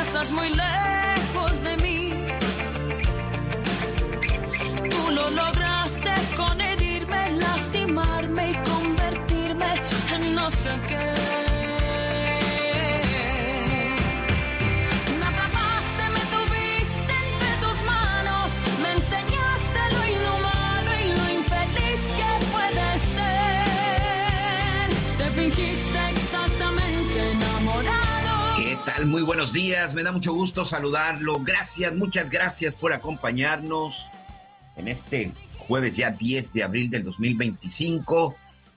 estás muy lejos de mí. Tú lo lograste con herirme, lastimarme y convertirme en no sé qué. Me atrapaste, me tuviste entre tus manos, me enseñaste lo inhumano y lo infeliz que puede ser. Te fingiste exactamente enamorado. ¿Qué tal? Muy buenos días, me da mucho gusto saludarlo. Gracias, muchas gracias por acompañarnos en este jueves ya 10 de abril del 2025.